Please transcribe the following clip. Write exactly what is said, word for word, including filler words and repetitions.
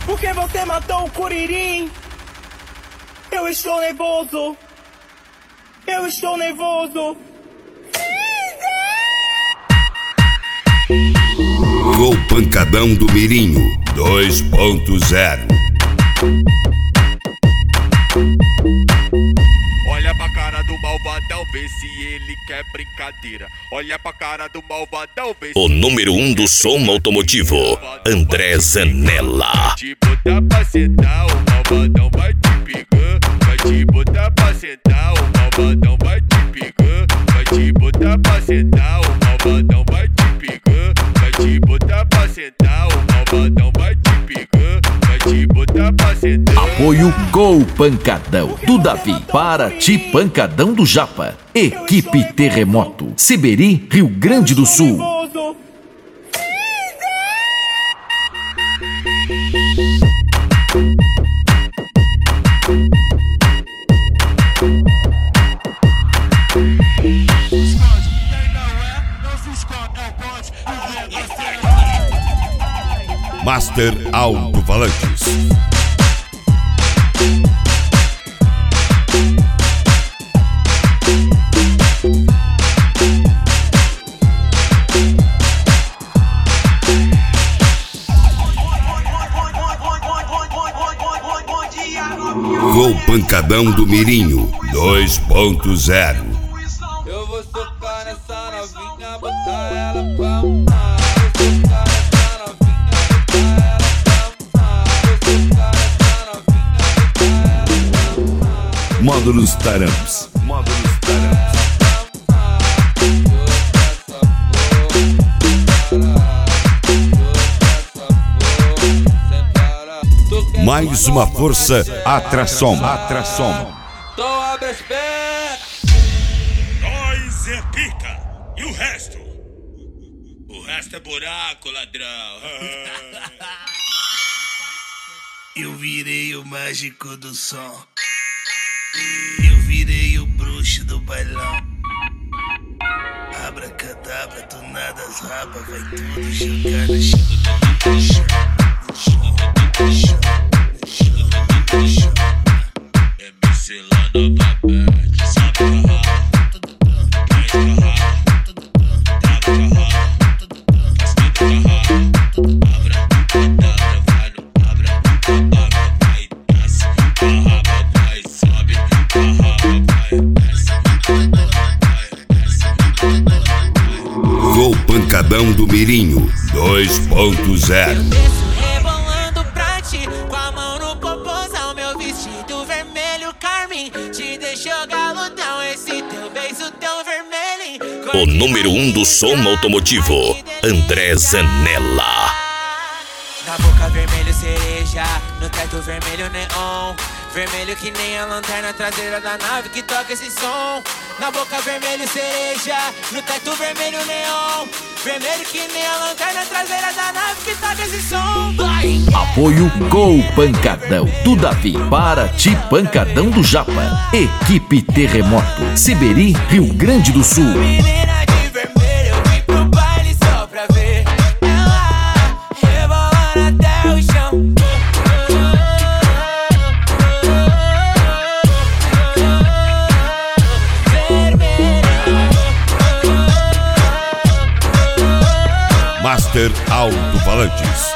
Porque você matou o Curirim. Eu estou nervoso. Eu estou nervoso. O Pancadão do Mirinho dois ponto zero. Olha pra cara do malvadão, vê se ele quer brincadeira. Olha pra cara do malvadão, vê se... O número um do som automotivo, André Zanella. Vai te botar pra sentar, o malvadão vai te pegar. Vai te botar pra sentar, o malvadão vai te pegar. Vai te botar pra sentar, o malvadão vai te pegar. Vai te botar pra sentar, o malvadão vai te pegar. Vai te botar pra sentar. Apoio Go Pancadão do Davi, Paraty Pancadão do Japa, Equipe Terremoto, Seberi, Rio Grande do Sul. Master Alto-Falantes. O Pancadão do Mirinho dois ponto zero. Eu vou socar nessa novinha, botar ela pra mamar. Eu vou socar nessa novinha, botar ela pra mamar. Eu vou socar nessa novinha, botar ela pra mamar. Módulos Taramps. Módulos Taramps. Mais uma força, Atrasom. Atrasom. Tô abre as pernas. Nós é pica. E o resto? O resto é buraco, ladrão. Eu virei o mágico do som. Eu virei o bruxo do bailão. Abracadabra, do nada as rabas, vai tudo jogar no chão. É Micela novamente. Sabe o rabo. Vai com o rabo. Trava com o rabo. Faz tudo com o rabo. Abra a cadabra, vai no abra. Abra, vai, desce. Com a raba, vai, sobe. Com a raba, vai, desce. Vai, desce. O Pancadão do Mirinho dois ponto zero. Rebolando pra ti, com a mão no popozão, meu vestido vermelho carmim te deixou galudão, esse teu beijo tão vermelho. O número um do som automotivo, André Zanella. Na boca vermelho cereja, no teto vermelho neon, vermelho que nem a lanterna traseira da nave que toca esse som. Na boca vermelho cereja, no teto vermelho neon, vermelho que nem a lanterna traseira da nave que toca esse som. Vai! Apoio Go Pancadão do Davi, Paraty Pancadão do Japa, Equipe Terremoto, Seberi, Rio Grande do Sul. Menina de vermelho, eu vim pro baile só pra ver ela rebolando até o chão. Master Alto-Falantes.